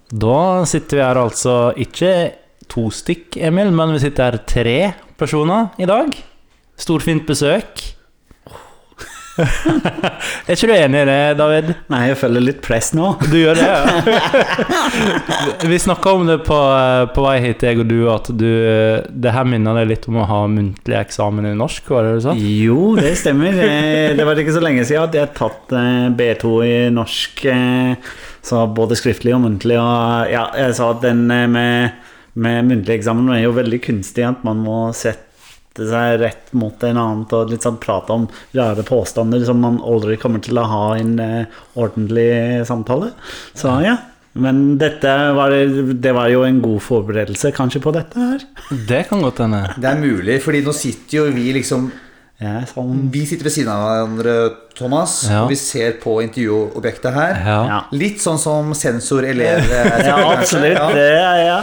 Da sitter vi her altså ikke 2 stykk, Emil, men vi sitter her 3 personer i dag. Storfint besøk. Er ikke du enig i det, David? Nei, jeg føler litt press nå. Du gjør det, ja. Vi snakket om det på vei hit, jeg og du, at det her minner deg litt om å ha muntlig eksamen i norsk, var det du sa? Jo, det stemmer. Det var ikke så lenge siden at jeg har tatt B2 i norsk, så både skriftlig og muntlig. Og ja, jeg sa at den med muntlig eksamen er jo veldig kunstig, at man må sette seg rett mot en annen og litt sånn prate om rare påstander som man aldri kommer til å ha i en ordentlig samtale. Så ja, men det var jo en god forberedelse kanskje på dette her. Det kan godt hende. Det er mulig, fordi nå sitter jo vi liksom vi sitter ved siden av hverandre, Thomas, og vi ser på intervjuobjektet her. Ja. Litt sånn som sensor-elev. Ja, absolutt, det ja.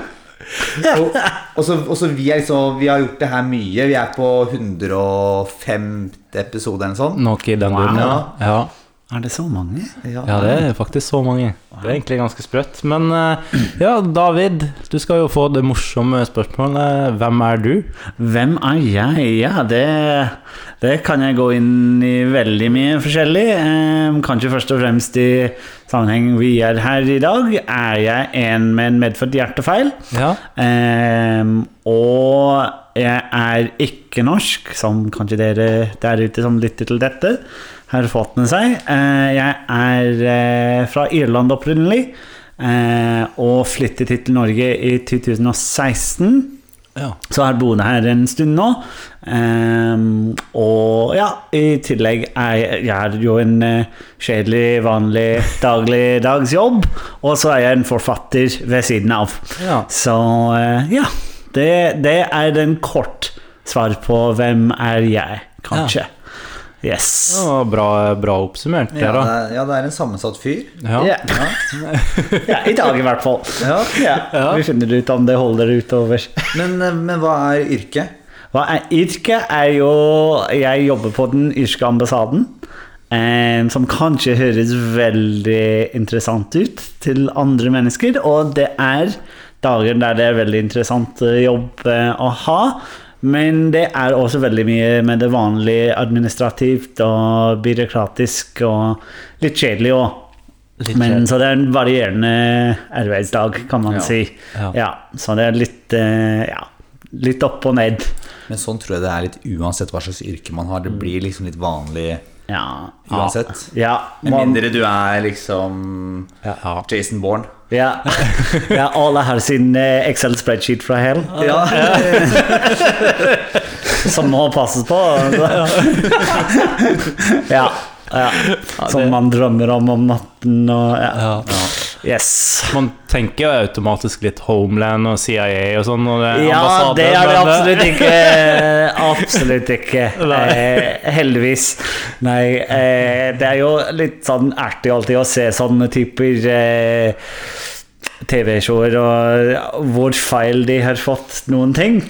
Og så vi har gjort det her mye. Vi er på 105 episode eller sånn. Nok i den duren, ja. Er det så mange? Ja, det er faktisk så mange. Det er egentlig ganske sprøtt. Men ja, David, du skal jo få det morsomme spørsmålet. Hvem er du? Hvem er jeg? Ja, det kan jeg gå inn i veldig mye forskjellig. Kanskje først og fremst i sammenheng vi er her i dag. Er jeg en med en medfødt hjertefeil? Ja. Og jeg er ikke norsk, som kanskje dere der ute som lytter til dette har fått med seg. Jeg er fra Irland opprinnelig, og flyttet hit til Norge i 2016. Ja. Så har jeg bodd her en stund nå. Og ja, i tillegg jeg har jo en kjedelig, vanlig, dagligdags jobb, og så er jeg en forfatter ved siden av. Ja. Så ja, det er den kort svar på hvem er jeg, kanskje. Ja. Yes. Ja, bra oppsummert det da. Ja, det er en sammensatt fyr. Ja. Ja, i dag i hvert fall. Ja. Vi finner ut om det holder utover. Men hva er yrket? Hva er yrket? Er jo, jeg jobber på den irske ambassaden, som kanskje høres veldig interessant ut til andre mennesker, og det er dager der det er veldig interessant jobb å ha. Men det er også veldig mye med det vanlige administrativt og byråkratisk og litt kjedelig også. Men så det er en varierende arbeidsdag, kan man si. Ja, så det er litt opp og ned. Men sånn tror jeg det er litt uansett hva slags yrke man har. Det blir liksom litt vanlig uansett. Med mindre du er liksom Jason Bourne. Ja, alle har sin Excel-spreadsheet fra hell. Som må passes på. Som man drømmer om natten og Yes. Man tenker jo automatisk litt Homeland og CIA og sånn. Og det er det absolutt ikke. Absolutt ikke. Heldigvis. Nei, det er jo litt sånn artig alltid å se sånne typer TV-shower og hvor feil de har fått noen ting.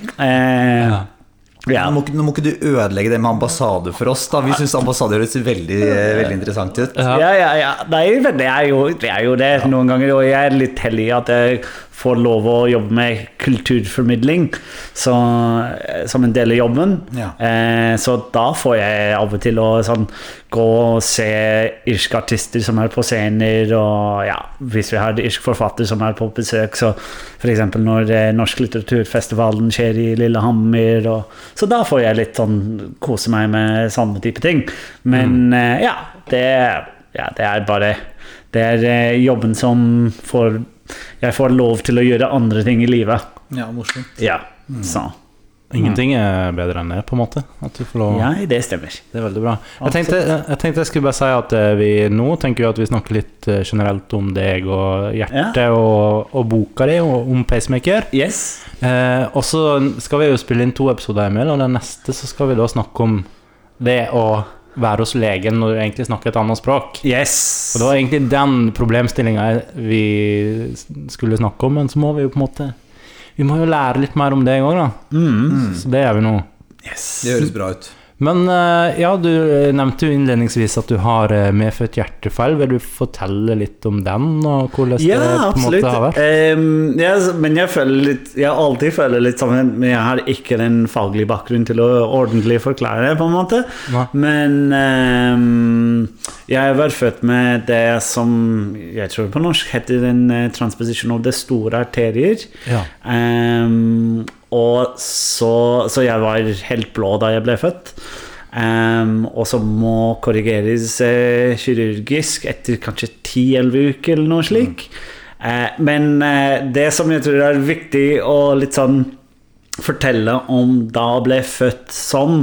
Nå må ikke du ødelegge det med ambassade for oss da. Vi synes ambassade høres veldig, veldig interessant ut. Nei, det er jo det noen ganger, og jeg er litt heldig at jeg får lov å jobbe med kulturformidling som en del av jobben. Så da får jeg av og til å gå og se irske artister som er på scener, og hvis vi har irske forfatter som er på besøk, så for eksempel når Norsk litteraturfestivalen skjer i Lillehammer, så da får jeg litt kose meg med sånne type ting. Men det er bare jobben som jeg får lov til å gjøre andre ting i livet. Ja, morsomt. Så ingenting er bedre enn det, på en måte. At du får lov. Ja, det stemmer. Det er veldig bra. Jeg tenkte jeg skulle bare si at nå tenker vi at vi snakker litt generelt om deg og hjertet og boka di, og om Pacemaker. Yes. Og så skal vi jo spille inn 2 episoder, Emil, og den neste så skal vi da snakke om det å være hos legen når du egentlig snakker et annet språk. Yes. Og det var egentlig den problemstillingen vi skulle snakke om, men så må vi jo på en måte vi må jo lære litt mer om det også da. Så det gjør vi nå. Yes. Det høres bra ut. Men ja, du nevnte jo innledningsvis at du har medfødt hjertefeil. Vil du fortelle litt om den, og hvordan det på en måte har vært? Ja, men jeg alltid føler litt sånn, men jeg har ikke den faglige bakgrunnen til å ordentlig forklare det, på en måte. Nei. Men jeg var født med det som jeg tror på norsk heter en transposition av det store arterier. Ja. Og så jeg var helt blå da jeg ble født, og så må korrigeres kirurgisk etter kanskje 10-11 uker eller noe slik. Men det som jeg tror er viktig å litt sånn fortelle om da jeg ble født sånn,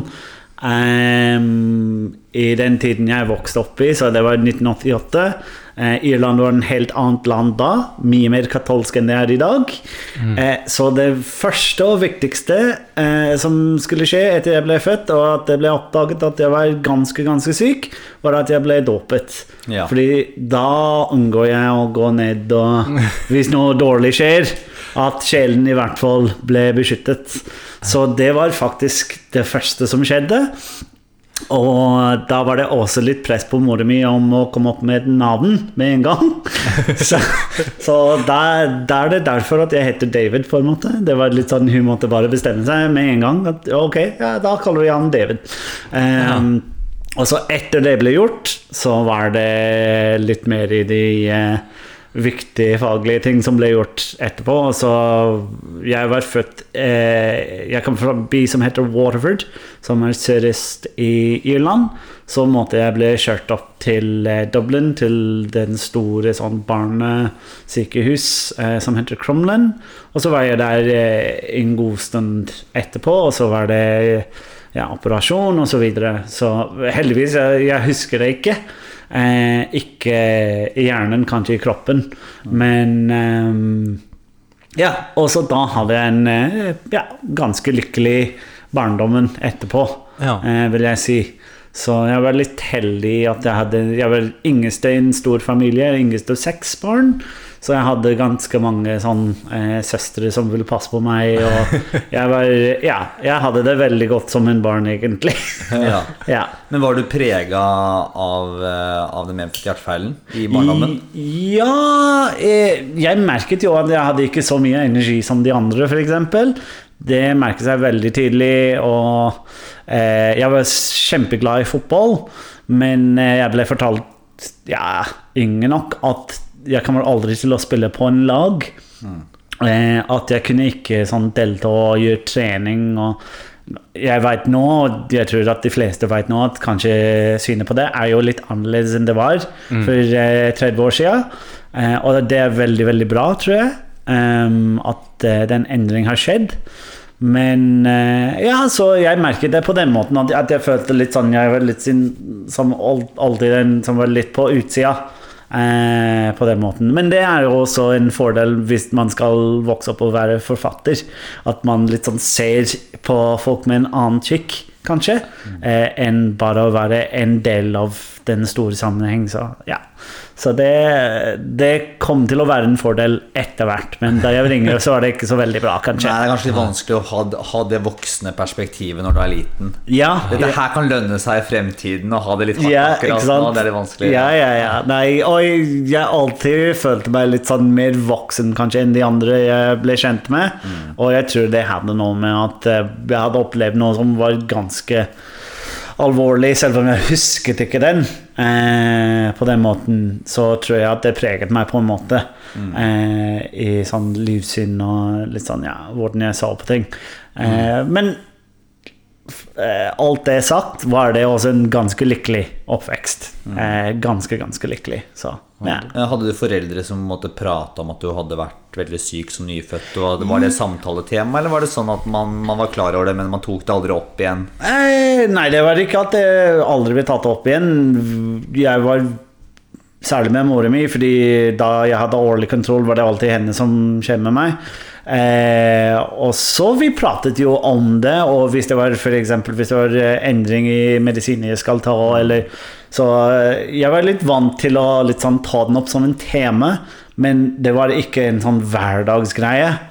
i den tiden jeg vokste opp i, så det var 1988. Irland var en helt annet land da, mye mer katolsk enn det er i dag. Så det første og viktigste som skulle skje etter jeg ble født, og at det ble oppdaget at jeg var ganske syk, var at jeg ble dåpet. Ja. Fordi da unngår jeg å gå ned, og hvis noe dårlig skjer, at sjelen i hvert fall ble beskyttet. Så det var faktisk det første som skjedde. Og da var det også litt press på moren min om å komme opp med navn med en gang. så der er det derfor at jeg heter David, på en måte. Det var litt sånn, hun måtte bare bestemme seg med en gang at ok, ja, da kaller vi han David. Og så etter det ble gjort, så var det litt mer i de viktige faglige ting som ble gjort etterpå. Så jeg var født jeg kom fra en by som heter Waterford, som sørøst i Irland. Så måtte jeg bli kjørt opp til Dublin, til den store sånn barnesykehus som heter Crumlin. Og så var jeg der en god stund etterpå, og så var det operasjon og så videre. Så heldigvis, jeg husker det ikke. Ikke i hjernen, kanskje i kroppen, men og så da hadde jeg en ganske lykkelig barndommen etterpå, vil jeg si. Så jeg var litt heldig at jeg var yngste i en stor familie, yngste av 6 barn. Så jeg hadde ganske mange søstre som ville passe på meg, og jeg hadde det veldig godt som en barn, egentlig. Ja. Men var du preget av den medfødte hjertefeilen i barndommen? Ja, jeg merket jo at jeg hadde ikke så mye energi som de andre, for eksempel. Det merket seg veldig tidlig, og jeg var kjempeglad i fotball, men jeg ble fortalt, ingen nok, at jeg kommer aldri til å spille på en lag. At jeg kunne ikke delta og gjøre trening, og jeg vet nå, og jeg tror at de fleste vet nå, at kanskje synet på det er jo litt annerledes enn det var for 30 år siden. Og det er veldig, veldig bra, tror jeg, at den endringen har skjedd. Men så jeg merket det på den måten at jeg følte litt sånn, jeg var litt som alltid den som var litt på utsida. På den måten. Men det er jo også en fordel hvis man skal vokse opp og være forfatter, at man litt sånn ser på folk med en annen kikk, kanskje, enn bare å være en del av den store sammenheng. Så det kom til å være en fordel etter hvert, men da jeg var yngre så var det ikke så veldig bra, kanskje. Nei, det er kanskje litt vanskelig å ha det voksne perspektivet når du er liten. Dette her kan lønne seg i fremtiden, og ha det litt hardt akkurat nå, det er litt vanskelig. Nei, og jeg alltid følte meg litt sånn mer voksen kanskje enn de andre jeg ble kjent med, og jeg tror det hadde noe med at jeg hadde opplevd noe som var ganske alvorlig, selv om jeg husket ikke den på den måten, så tror jeg at det preget meg på en måte i sånn livssyn og litt sånn, hvordan jeg så på ting. Men alt det sagt var det også en ganske lykkelig oppvekst. Ganske lykkelig. Så, Hadde du foreldre som måtte prate om at du hadde vært veldig syk som nyfødt, og var det samtaletema, eller var det sånn at man var klar over det, men man tok det aldri opp igjen? Nei, det var ikke at det aldri ble tatt opp igjen. Jeg var særlig med moren min, fordi da jeg hadde årlig kontroll, var det alltid henne som skjedde med meg. Og så vi pratet jo om det, og hvis det var for eksempel hvis det var endring i medisiner jeg skal ta, eller så jeg var litt vant til å litt sånn ta den opp som en tema, men det var ikke en sånn hverdagsgreie.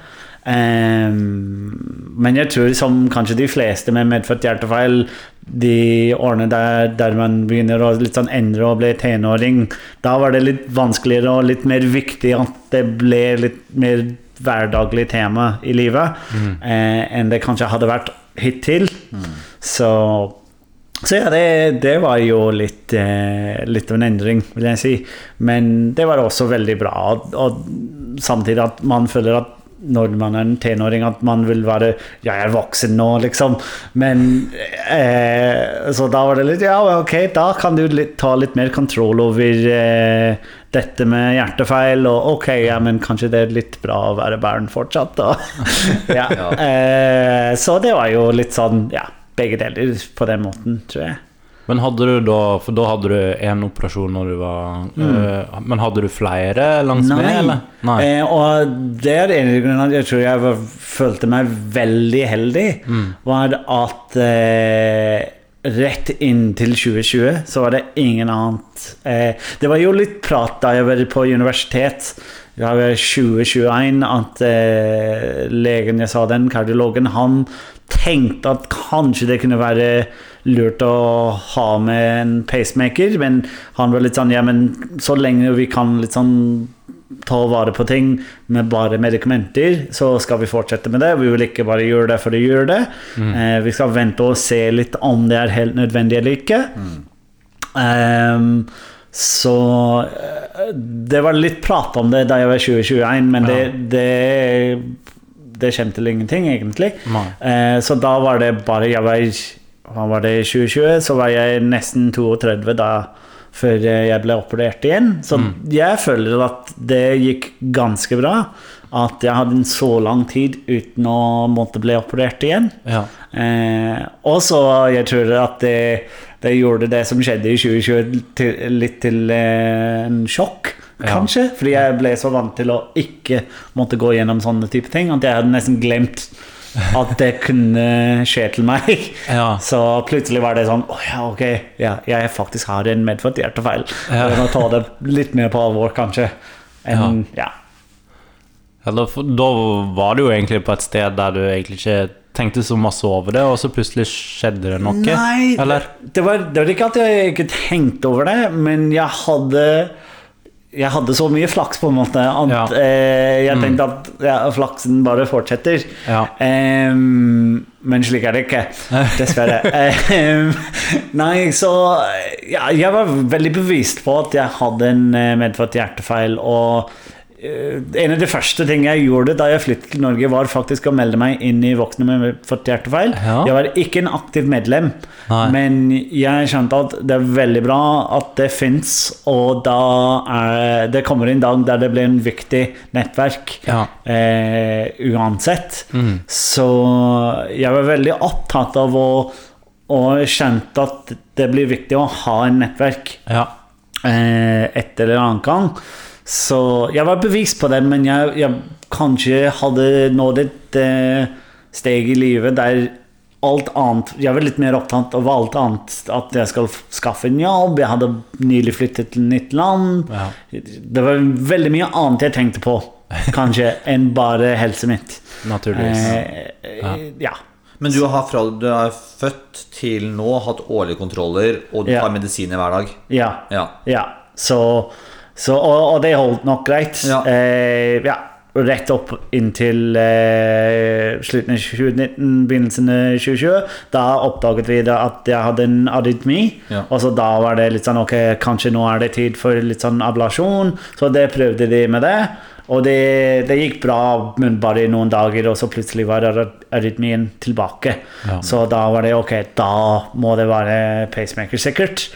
Men jeg tror som kanskje de fleste med medfødt hjertefeil, de årene der man begynner å litt sånn endre og bli tenåring, da var det litt vanskeligere og litt mer viktig at det ble litt mer hverdaglig tema i livet enn det kanskje hadde vært hittil. Så ja, det var jo litt av en endring, vil jeg si. Men det var også veldig bra. Og samtidig at man føler at når man en tenåring, at man vil være jeg voksen nå, liksom. Men så da var det litt, ja, ok, da kan du ta litt mer kontroll over dette med hjertefeil, og ok, ja, men kanskje det litt bra å være barn fortsatt, da. Ja. Så det var jo litt sånn, ja, begge deler på den måten, tror jeg. Men hadde du da, for da hadde du en operasjon når du var men hadde du flere langs med, eller? Nei. Og det en grunn at jeg tror jeg følte meg veldig heldig, var at rett inn til 2020 så var det ingen annet. Det var jo litt prat da jeg var på universitet, det var 2021, at legen jeg sa den, kardiologen, han tenkte at kanskje det kunne være lurt å ha med en pacemaker, men han var litt sånn, ja, men så lenge vi kan litt sånn ta vare på ting med bare medikamenter, så skal vi fortsette med det. Vi vil ikke bare gjøre det for å gjøre det. Vi skal vente og se litt om det helt nødvendig eller ikke. Så det var litt prat om det da jeg var 2021, men det kjente til ingenting egentlig. Så da var det bare hva var det i 2020, så var jeg nesten 32 da før jeg ble operert igjen. Så jeg føler at det gikk ganske bra, at jeg hadde en så lang tid uten å måtte bli operert igjen. Og så jeg tror at det gjorde det som skjedde i 2020 litt til en sjokk, kanskje, fordi jeg ble så vant til å ikke måtte gå gjennom sånne type ting, at jeg hadde nesten glemt at det kunne skje til meg. Så plutselig var det sånn, ok, jeg faktisk har en medfødt hjertefeil. Jeg må ta det litt mer på alvor, kanskje. Da var du jo egentlig på et sted der du egentlig ikke tenkte så masse over det, og så plutselig skjedde det noe. Nei, eller? Det var ikke at jeg ikke tenkte over det, men jeg hadde så mye flaks på en måte at jeg tenkte at flaksen bare fortsetter. Men slik er det ikke, dessverre. Nei, så jeg var veldig bevisst på at jeg hadde en medfødt hjertefeil, og en av de første tingene jeg gjorde da jeg flyttet til Norge var faktisk å melde meg inn i voksne med medfødt hjertefeil. Jeg var ikke en aktiv medlem, men jeg skjønte at det er veldig bra at det finnes, og da det kommer en dag der det blir en viktig nettverk uansett. Så jeg var veldig opptatt av og skjønte at det blir viktig å ha en nettverk et eller annet gang. Så jeg var bevisst på det, men jeg kanskje hadde nådd et steg i livet der alt annet, jeg var litt mer opptatt av alt annet, at jeg skal skaffe en jobb, jeg hadde nylig flyttet til nytt land, det var veldig mye annet jeg tenkte på, kanskje, enn bare helset mitt. Naturligvis. Men du har fra du er født til nå hatt årlige kontroller, og du tar medisiner hver dag? Så, og det holdt nok greit. Rett opp inntil slutten av 2019, begynnelsen av 2020. Da oppdaget vi at jeg hadde en arytmi, og så da var det litt sånn, ok, kanskje nå er det tid for litt sånn ablasjon, så det prøvde de med det, og det gikk bra, men bare i noen dager, og så plutselig var arytmien tilbake. Så da var det, ok, da må det være pacemaker sikkert.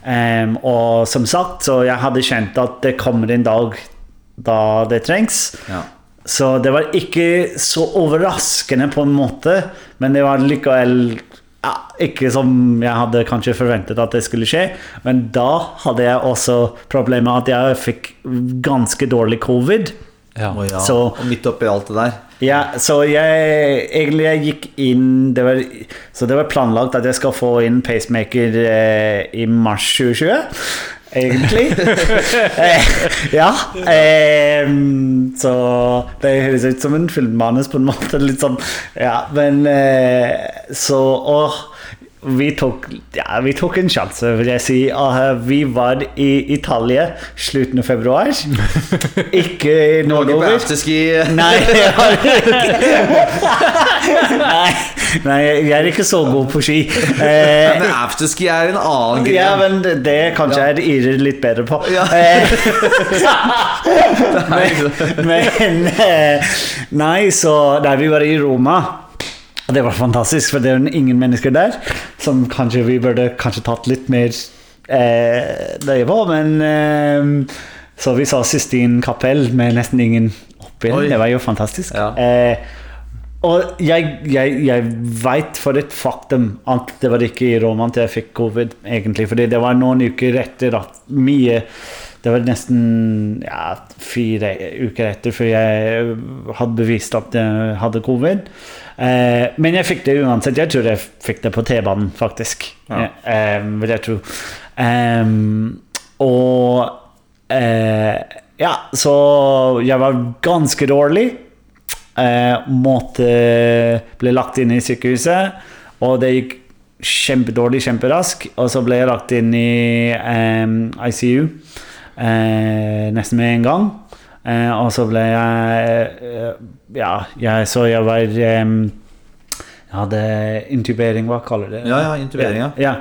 Og som sagt, så jeg hadde kjent at det kommer en dag da det trengs. Så det var ikke så overraskende på en måte, men det var likevel ikke som jeg hadde kanskje forventet at det skulle skje. Men da hadde jeg også problemet at jeg fikk ganske dårlig covid. Så, og midt oppi alt det der. Så jeg gikk inn, så det var planlagt at jeg skal få inn pacemaker i mars 2020. egentlig. Ja. Så det høres ut som en filmmanus på en måte, litt sånn. Ja, men så vi tok en sjanse, vil jeg si. Vi var i Italia slutten av februar. Ikke nordover. På afterski. Nei, jeg ikke så god på ski. Men afterski en annen gren. Ja, men det kanskje jeg litt bedre på. Ja. Nei, så da vi var i Roma, det var fantastisk, for det ingen mennesker der, som kanskje vi burde tatt litt mer det var, men så vi sa Sistine kapell med nesten ingen oppi. Det var jo fantastisk. Ja. Og jeg vet for et faktum at det var ikke i Roma at jeg fikk covid, egentlig, fordi det var noen uker etter at det var nesten 4 uker etter før jeg hadde bevist at jeg hadde covid. Men jeg fikk det uansett. Jeg tror jeg fikk det på T-banen, faktisk. Ja. Vil jeg tro. Så jeg var ganske dårlig. Ble lagt inn i sykehuset, og det gikk kjempedårlig, kjemperask, og så ble jeg lagt inn i ICU nesten med en gang, og så ble jeg var jeg hadde intubering, hva kaller det? Ja, intubering, ja.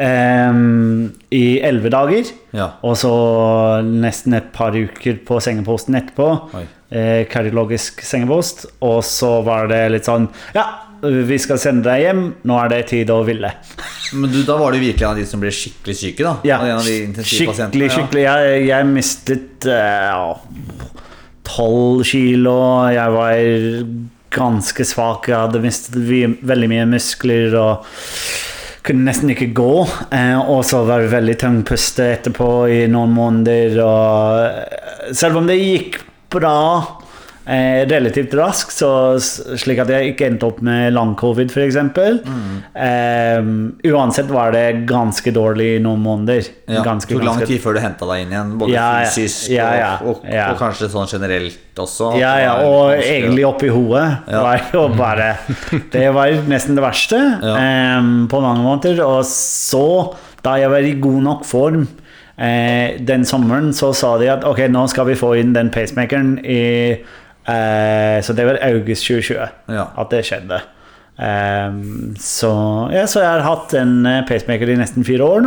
I 11 dager, og så nesten et par uker på sengeposten etterpå, kardiologisk sengepost, og så var det litt sånn, vi skal sende deg hjem, nå det tid å ville. Men da var du virkelig en av de som ble skikkelig syke, da? Ja, en av de skikkelig. Jeg mistet 12 kilo, jeg var ganske svak, jeg hadde mistet veldig mye muskler, og kunne nesten ikke gå, og så var det veldig tungpuste etterpå i noen måneder, og selv om det gikk bra, relativt raskt, så slik at jeg ikke endte opp med lang covid for eksempel. Uansett var det ganske dårlig i noen måneder. Tog lang tid før du hentet deg inn igjen, både fysisk og kanskje sånn generelt også. Og egentlig opp i hodet var jo bare, det var nesten det verste på mange måter, og så da jeg var i god nok form den sommeren, så sa de at ok, nå skal vi få inn den pacemakeren så det var august 2020 at det skjedde. Så jeg har hatt en pacemaker i nesten 4 år nå.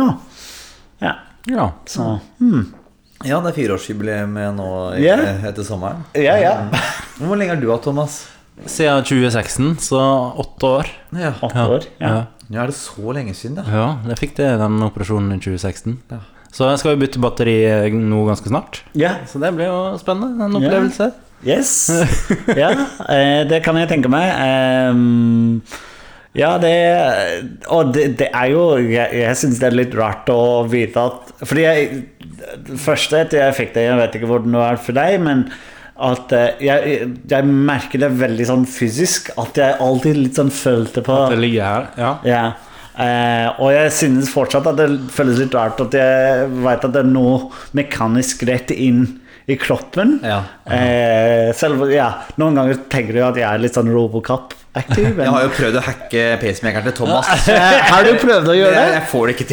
Så ja, det 4-årsjubileum nå etter sommeren. Hvor lenge har du hatt, Thomas? Siden 2016, så 8 år. 8 år, det så lenge siden da. Ja, jeg fikk den operasjonen i 2016. Så jeg skal jo bytte batteri nå ganske snart. Så det blir jo spennende, en opplevelse. Yes. Det kan jeg tenke meg. Det jo, jeg synes det litt rart å vite at, fordi første etter jeg fikk det, jeg vet ikke hvordan det for deg, men at jeg merker det veldig sånn fysisk, at jeg alltid litt sånn følte på at det ligger her, og jeg synes fortsatt at det føles litt rart at jeg vet at det noe mekanisk rett inn i kroppen. Selv, noen ganger tenker jeg at jeg litt sånn Robocop-aktiv. Jeg har jo prøvd å hacke pacemakeren til Thomas. Har du prøvd å gjøre det? Jeg får det ikke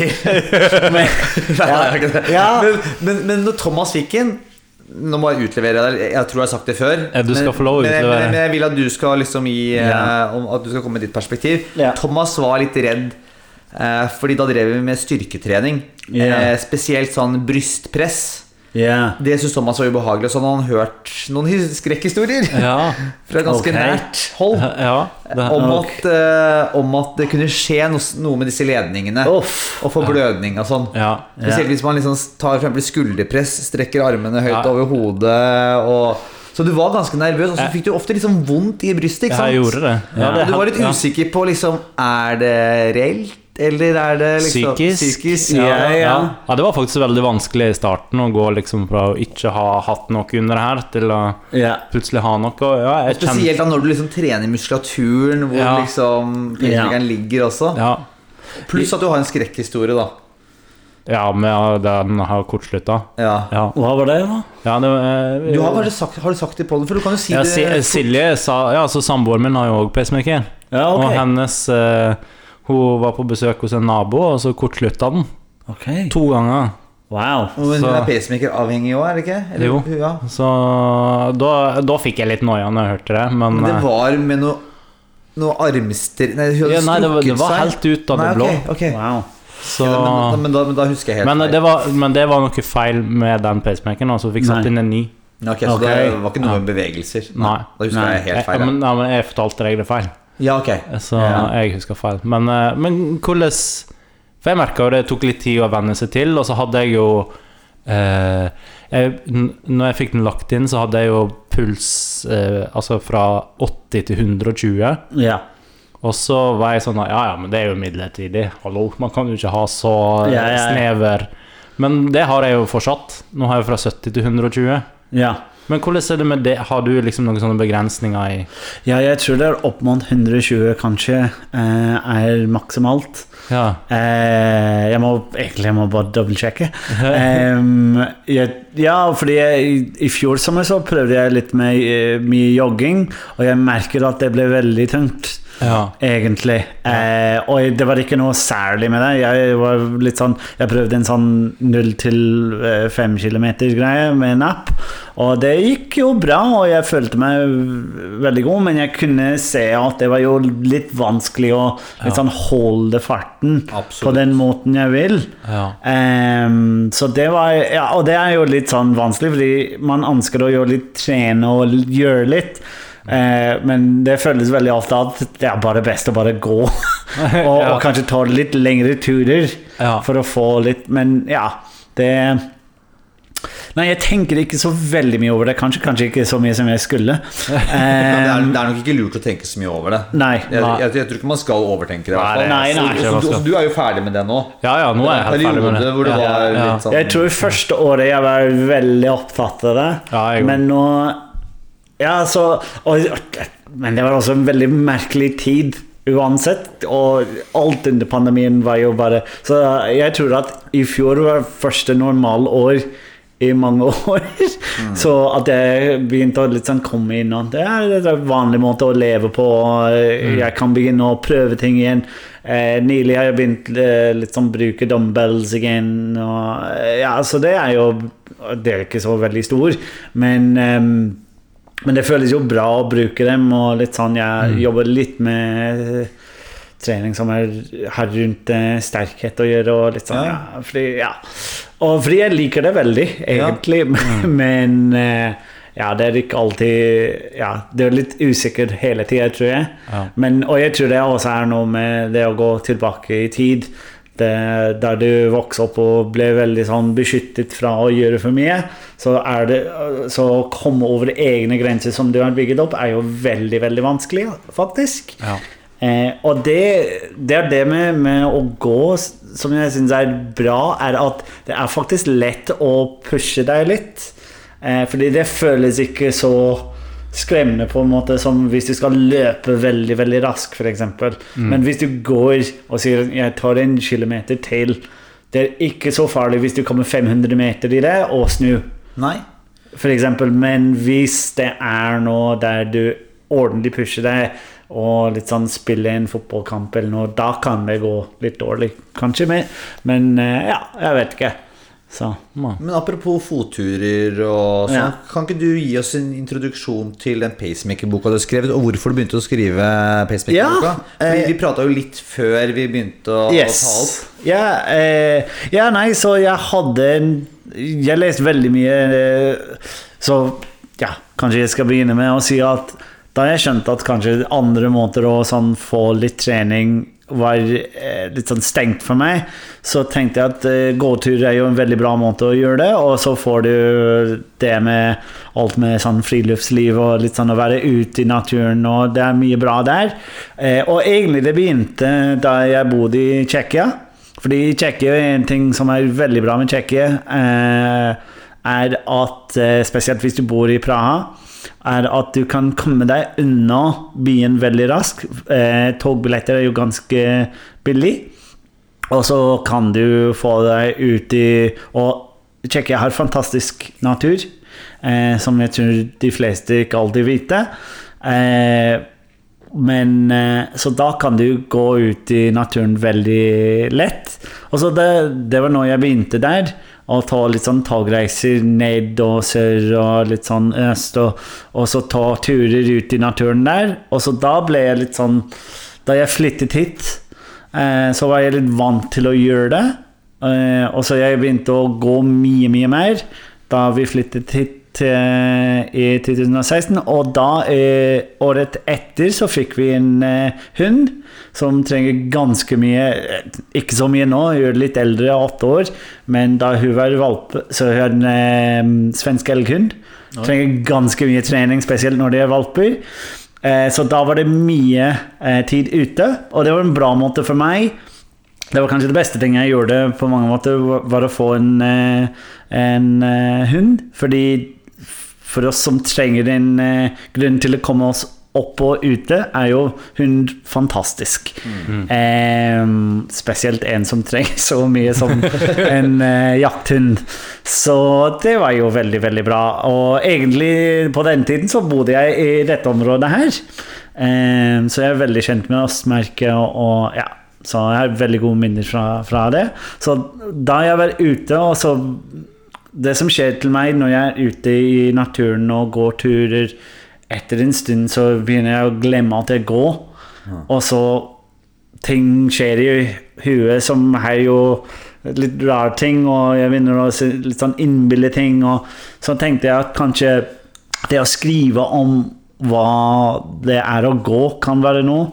til. Men når Thomas fikk den, nå må jeg utlevere det. Jeg tror jeg har sagt det før. Du skal få lov å utlevere. Men jeg vil at du skal liksom at du skal komme med ditt perspektiv. Thomas var litt redd, fordi da drev vi med styrketrening. Spesielt sånn brystpress. Det synes Thomas var ubehagelig, så han har hørt noen skrekkhistorier fra ganske nært hold om at det kunne skje noe med disse ledningene og få blødning og sånn. Spesielt hvis man liksom tar for eksempel skulderpress, strekker armene høyt over hodet, så du var ganske nervøs, og så fikk du ofte liksom vondt i brystet, ikke sant? Jeg gjorde det. Du var litt usikker på liksom, det reelt? Eller det liksom psykisk? Det var faktisk veldig vanskelig i starten å gå liksom fra å ikke ha hatt noe under her til å plutselig ha noe. Spesielt da når du liksom trener muskulaturen, hvor liksom pacemakeren ligger også. Pluss at du har en skrekkhistorie da. Ja, men den har kortsluttet. Ja. Hva var det da? Ja, Du har du sagt det på den, for du kan jo si det. Silje sa, ja, så samboeren min har jo også pacemaker. Ja, ok. Og hennes, hun var på besøk hos en nabo, og så kortsluttet den. Ok. 2 ganger. Wow. Men hun pacemaker avhengig også, er det ikke? Eller, jo, ja. Så da fikk jeg litt noia når jeg hørte det. Men det var med noe armster... Nei, det var helt ut av det blå. Okay. Wow. Så, men da husker jeg helt men det var noe feil med den pacemakeren, så fikk satt inn en ny. Ok, så det var ikke noe med bevegelser. Nei. Da husker jeg helt feil. Men jeg fortalte deg det feil. Ja, ok. Så jeg husker feil. Men hvordan... For jeg merket jo det tok litt tid å venne seg til, og så hadde jeg jo... når jeg fikk den lagt inn, så hadde jeg jo puls altså fra 80 til 120. Ja. Og så var jeg sånn, men det er jo midlertidig. Hallo, man kan jo ikke ha så snever. Men det har jeg jo fortsatt. Nå har jeg fra 70 til 120. Ja. Men hvordan er det med det? Har du liksom noen sånne begrensninger i? Ja, jeg tror det opp mot 120 kanskje er maksimalt. Ja. Jeg må bare dobbeltsjekke. Fordi i fjor sommer så prøvde jeg litt med mye jogging, og jeg merker at det ble veldig tungt. Egentlig. Og det var ikke noe særlig med det. Jeg prøvde en sånn 0 til 5 kilometer greie med en app, og det gikk jo bra, og jeg følte meg veldig god, men jeg kunne se at det var jo litt vanskelig å liksom holde farten på den måten jeg vil. Så det var, og det er jo litt sånn vanskelig, fordi man ønsker å gjøre litt trene og gjøre litt, men det føles veldig ofte at det er bare best å bare gå og kanskje ta litt lengre turer for å få litt, men Nei, jeg tenker ikke så veldig mye over det. Kanskje ikke så mye som jeg skulle. Det er nok ikke lurt å tenke så mye over det. Nei. Jeg tror ikke man skal overtenke det. Nei. Så du er jo ferdig med det nå. Ja, nå er jeg helt ferdig med det. Hvor det var litt sånn... Jeg tror første året jeg var veldig opptatt av det. Men nå... men det var også en veldig merkelig tid uansett, og alt under pandemien var jo bare... Så jeg tror at i fjor var første normal år i mange år, så at jeg begynte å litt sånn komme inn, og det er en vanlig måte å leve på, jeg kan begynne å prøve ting igjen. Nylig har jeg begynt litt sånn bruke dumbbells igjen, og så det er jo, det er ikke så veldig stor, men det føles jo bra å bruke dem, og litt sånn, jeg jobber litt med trening som har rundt sterkhet å gjøre, og litt sånn, fordi jeg liker det veldig, egentlig, men det er ikke alltid, det er litt usikkert hele tiden, tror jeg, og jeg tror det også er noe med det å gå tilbake i tid, der du vokser opp og ble veldig sånn beskyttet fra å gjøre for mye, så å komme over egne grenser som du har bygget opp, er jo veldig, veldig vanskelig, faktisk. Og det er det med å gå, som jeg synes er bra, er at det er faktisk lett å pushe deg litt, fordi det føles ikke så skremmende på en måte som hvis du skal løpe veldig, veldig raskt, for eksempel. Men hvis du går og sier jeg tar 1 kilometer til, det er ikke så farlig hvis du kommer 500 meter i det og snu. Nei. For eksempel, men hvis det er noe der du ordentlig pusher deg og litt sånn spille en fotballkamp eller noe, da kan det gå litt dårlig, kanskje med, men jeg vet ikke. Så. Men apropos fotturer og sånn, kan ikke du gi oss en introduksjon til den pacemaker-boka du har skrevet, og hvorfor du begynte å skrive pacemaker-boka? Vi pratet jo litt før vi begynte å ta opp. Så jeg leste veldig mye, så kanskje jeg skal begynne med å si at da jeg skjønte at kanskje andre måter å sånn få litt trening var litt sånn stengt for meg, så tenkte jeg at gåtur er jo en veldig bra måte å gjøre det, og så får du det med alt med sånn friluftsliv og litt sånn å være ute i naturen, og det er mye bra der. Og egentlig det begynte da jeg bodde i Tsjekkia, fordi i Tsjekkia er en ting som er veldig bra med Tsjekkia, er at spesielt hvis du bor i Praha, er at du kan komme deg unna byen veldig raskt. Togbilletter er jo ganske billig. Og så kan du få deg ut i, og Tsjekkia har fantastisk natur, som jeg tror de fleste ikke alltid vet. Men så da kan du gå ut i naturen veldig lett. Og så det var når jeg begynte der, å ta litt sånn togreiser ned og sør og litt sånn øst, og så ta turer ut i naturen der. Og så da ble jeg litt sånn, da jeg flyttet hit, så var jeg litt vant til å gjøre det. Og så jeg begynte å gå mye mer da vi flyttet hit i 2016, og da året etter så fikk vi en hund som trenger ganske mye, ikke så mye nå, hun er litt eldre, 8 år, men da hun var valp, så hun er en svensk elghund, trenger ganske mye trening, spesielt når det valper. Så da var det mye tid ute, og det var en bra måte for meg. Det var kanskje det beste ting jeg gjorde på mange måter, var å få en hund, fordi for oss som trenger en grunn til å komme oss opp og ute, jo hund fantastisk. Spesielt en som trenger så mye som en jakthund. Så det var jo veldig, veldig bra. Og egentlig på den tiden så bodde jeg i dette området her. Så jeg veldig kjent med Østmarka, og ja, så jeg har veldig gode minner fra det. Så da jeg var ute, og så det som skjer til meg når jeg ute i naturen og går turer, etter en stund så begynner jeg å glemme at jeg går, og så ting skjer i huet som jo litt rar ting, og jeg begynner å se litt sånn innbilde ting, og så tenkte jeg at kanskje det å skrive om hva det å gå kan være noe.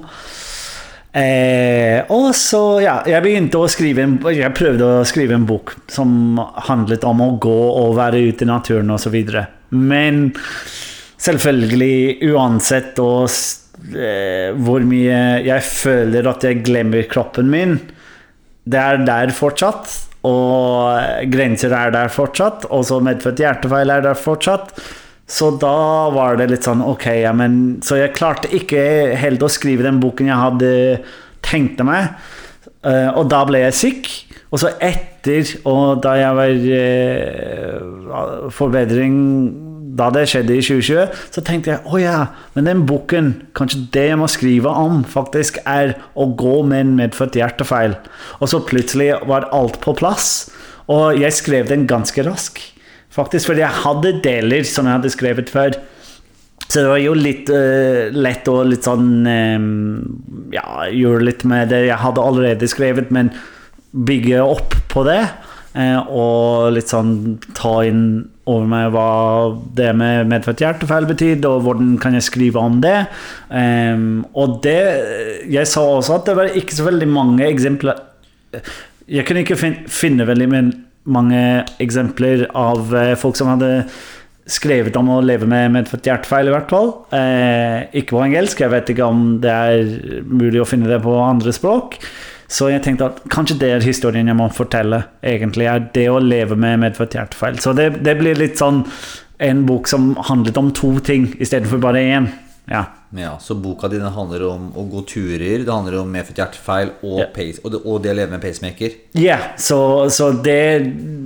Og så jeg begynte å skrive jeg prøvde å skrive en bok som handlet om å gå og være ute i naturen og så videre, men selvfølgelig uansett hvor mye jeg føler at jeg glemmer kroppen min, det der fortsatt, og grenser der fortsatt, og så medfødt hjertefeil der fortsatt. Så da var det litt sånn, ok, ja, men så jeg klarte ikke helt å skrive den boken jeg hadde tenkt meg, og da ble jeg syk, og så etter, og da jeg var forbedring, da det skjedde i 2020, så tenkte jeg, ja, men den boken, kanskje det jeg må skrive om faktisk å gå med en medfødt hjertefeil, og så plutselig var alt på plass, og jeg skrev den ganske raskt. Faktisk, fordi jeg hadde deler som jeg hadde skrevet før. Så det var jo litt lett og litt sånn, gjøre litt med det jeg hadde allerede skrevet, men bygge opp på det, og litt sånn ta inn over meg hva det med medfødt hjertefeil betyr, og hvordan kan jeg skrive om det. Og det, jeg sa også at det var ikke så veldig mange eksempler. Jeg kunne ikke finne veldig mange eksempler av folk som hadde skrevet om å leve med medfødt hjertefeil i hvert fall. Ikke på engelsk, jeg vet ikke om det mulig å finne det på andre språk. Så jeg tenkte at kanskje det historien jeg må fortelle egentlig, det å leve med medfødt hjertefeil. Så det blir litt sånn en bok som handlet om 2 ting i stedet for bare 1. Ja, så boka din handler om å gå turer, det handler om medfødt hjertefeil og det å leve med pacemaker. Ja, så det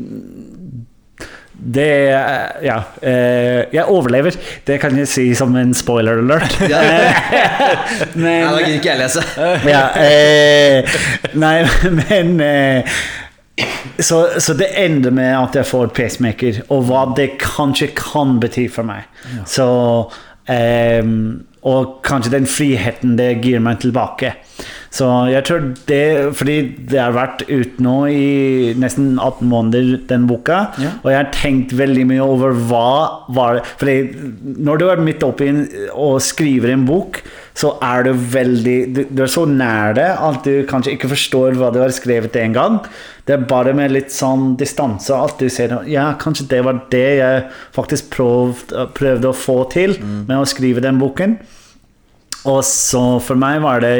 jeg overlever. Det kan jeg si som en spoiler alert. Men da gir ikke jeg lese. Nei, men så det ender med at jeg får pacemaker, og hva det kanskje kan bety for meg. Så og kanskje den friheten det gir meg tilbake. Så jeg tror det, fordi det har vært ut nå i nesten 18 måneder den boka, og jeg har tenkt veldig mye over hva var det, fordi når du midt oppe og skriver en bok, så du veldig, du så nær det at du kanskje ikke forstår hva du har skrevet en gang. Det bare med litt sånn distanse at du ser, kanskje det var det jeg faktisk prøvde å få til med å skrive den boken. Og så for meg var det,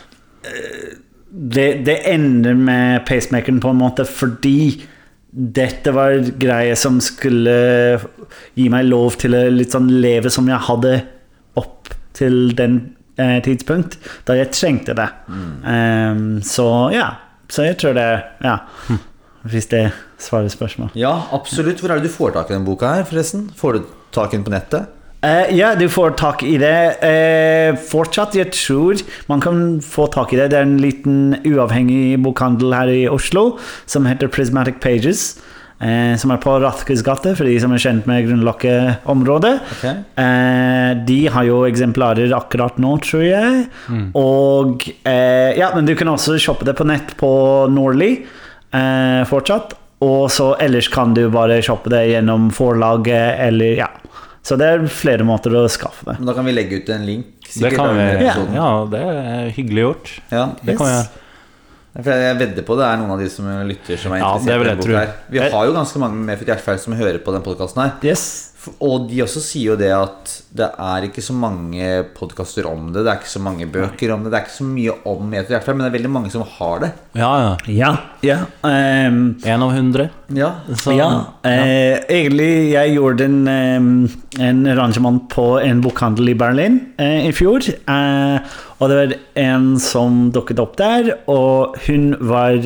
det ender med pacemakeren på en måte, fordi dette var greie som skulle gi meg lov til å litt sånn leve som jeg hadde opp til den tidspunkt da jeg trengte det. Så så jeg tror det, hvis det svarer spørsmål. Ja, absolutt. Hvor er det du får tak i den boka her, forresten? Får du tak i den på nettet? Ja, du får tak i det. Fortsatt, jeg tror man kan få tak i det. Det en liten uavhengig bokhandel her i Oslo, som heter Prismatic Pages, som på Rathkes gate, for de som kjent med Grünerløkka-området. Okay. De har jo eksemplarer akkurat nå, tror jeg. Og, men du kan også shoppe det på nett på Norli, fortsatt. Og så ellers kan du bare shoppe det gjennom forlaget, eller Så det flere måter å skaffe det. Men da kan vi legge ut en link. Det kan vi, ja, det hyggelig gjort. Ja, det kan vi gjøre. For jeg vedder på det noen av de som lytter som interessert i den boka her. Vi har jo ganske mange med for hjertefeil som hører på den podcasten her. Yes. Og de også sier jo det at det ikke så mange podcaster om det. Det ikke så mange bøker om det. Det ikke så mye om med for hjertefeil, men det veldig mange som har det. Ja. 1 av 100. Ja. Egentlig jeg gjorde en arrangement på en bokhandel i Berlin i fjor, og det var en som dukket opp der, og hun var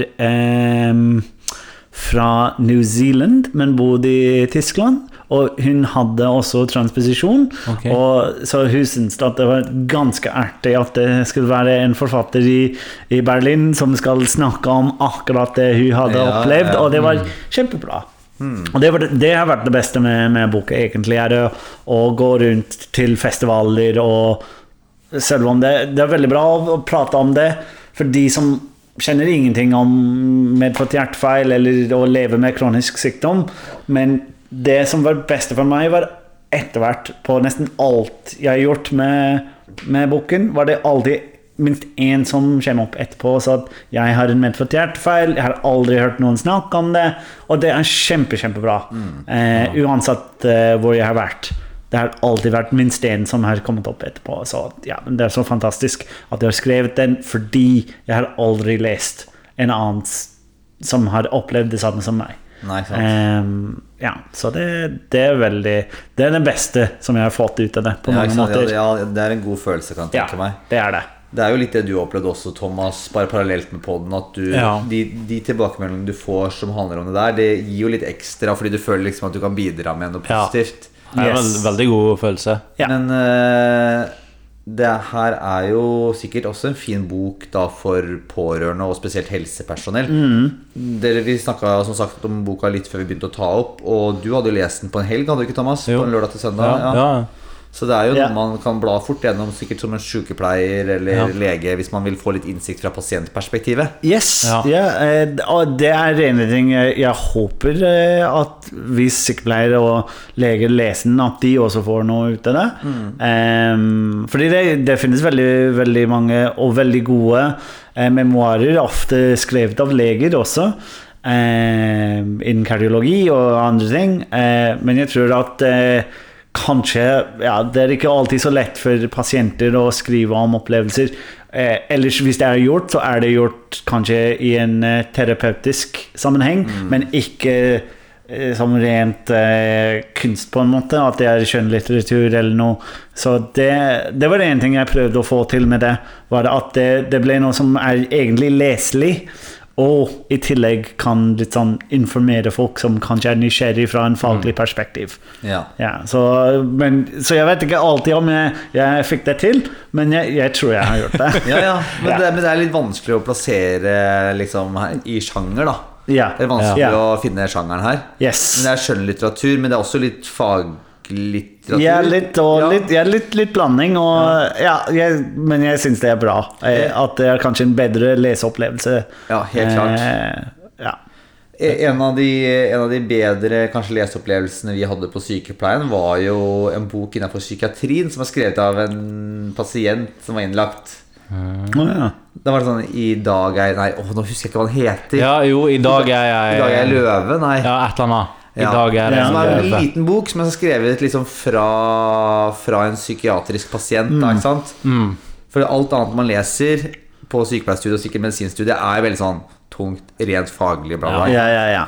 fra New Zealand, men bodde i Tyskland, og hun hadde også transposisjon, og så hun syntes at det var ganske artig at det skulle være en forfatter i Berlin som skal snakke om akkurat det hun hadde opplevd, og det var kjempebra. Og det har vært det beste med boka egentlig, å gå rundt til festivaler, og selv om det veldig bra å prate om det, for de som kjenner ingenting om medfødt hjertefeil eller å leve med kronisk sykdom, men det som var beste for meg var etter hvert på nesten alt jeg har gjort med boken, var det alltid minst en som kommer opp etterpå og sa at jeg har en medfødt hjertefeil, jeg har aldri hørt noen snakke om det, og det kjempebra. Uansett hvor jeg har vært. Det har alltid vært minst en som har kommet opp etterpå, så men det så fantastisk at jeg har skrevet den, fordi jeg har aldri lest en annen som har opplevd det samme som meg. Nei, sant. Så det veldig, det det beste som jeg har fått ut av det på mange måter. Ja, det en god følelse, kan jeg tenke meg. Det det. Det jo litt det du opplevde også, Thomas, bare parallelt med podden, at de tilbakemeldingene du får som handler om det der, det gir jo litt ekstra, fordi du føler liksom at du kan bidra med noe positivt. Det en veldig god følelse. Men det her jo sikkert også en fin bok da for pårørende og spesielt helsepersonell. Vi snakket som sagt om boka litt før vi begynte å ta opp, og du hadde jo lest den på en helg, hadde du ikke, Thomas? På en lørdag til søndag. Ja. Så det jo noe man kan bla fort gjennom, sikkert som en sykepleier eller lege, hvis man vil få litt innsikt fra pasientperspektivet. Yes, og det en ting jeg håper at hvis sykepleiere og leger leser den, at de også får noe ut av det. Fordi det finnes veldig, veldig mange og veldig gode memoarer, ofte skrevet av leger også, innen kardiologi og andre ting, men jeg tror at kanskje, det ikke alltid så lett for pasienter å skrive om opplevelser. Ellers hvis det gjort, så det gjort kanskje i en terapeutisk sammenheng, men ikke som rent kunst på en måte, at det skjønnlitteratur eller noe. Så det var en ting jeg prøvde å få til med det, var at det ble noe som egentlig leselig, og i tillegg kan litt sånn informere folk som kanskje nysgjerrig fra en faglig perspektiv. Så jeg vet ikke alltid om jeg fikk det til, men jeg tror jeg har gjort det. Men det litt vanskelig å plassere liksom, i sjanger da. Det vanskelig å finne sjangeren her. Men det skjønnlitteratur, men det også litt faglitteratur. Litt blanding, og, men jeg synes det bra. At det kanskje en bedre leseopplevelse. Ja, helt klart. En av de bedre kanskje leseopplevelsene vi hadde på sykepleien var jo en bok innenfor psykiatrien som var skrevet av en pasient som var innlagt. Det var sånn I dag nå husker jeg ikke hva den heter. I dag er løve. Nei. Ja, et eller annet. I dag det som en liten bok som jeg har skrevet liksom fra en psykiatrisk pasient da, ikke sant? For alt annet man leser på sykepleierstudiet og sikkert medisinstudiet veldig sånn tungt, rent faglig bla bla.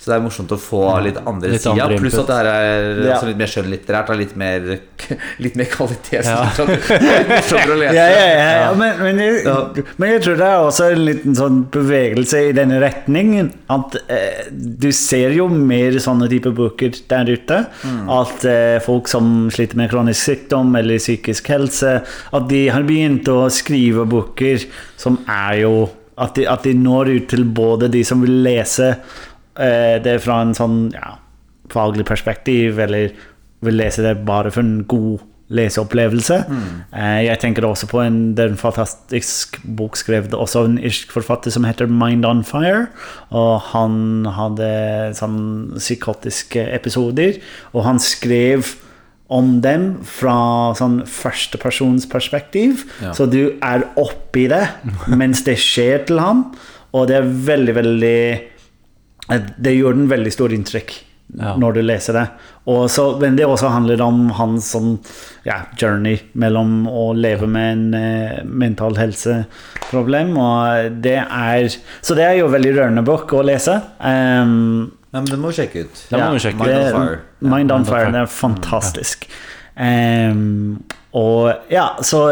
Så det morsomt å få litt andre sider. Pluss at det her altså litt mer skjønnlitterært og litt mer kvalitet. Morsomt å lese. Men jeg tror det også en liten sånn bevegelse i denne retningen. At du ser jo mer sånne type bøker der ute. At folk som sliter med kronisk sykdom eller psykisk helse, at de har begynt å skrive bøker som jo at de når ut til både de som vil lese det fra en sånn faglig perspektiv, eller vil lese det bare for en god leseopplevelse. Jeg tenker også på en fantastisk bok skrevet også av en irsk forfatter som heter Mind on Fire, og han hadde sånn psykotiske episoder, og han skrev om dem fra sånn førstepersons perspektiv, så du oppi det mens det skjer til ham, og det veldig, veldig det gjør en veldig stor inntrykk når du leser det. Men det også handler om hans sånn, journey mellom å leve med en mental helseproblem, og så det jo veldig rørende bok å lese. Men det må vi sjekke ut. Mind on Fire, det fantastisk. Og så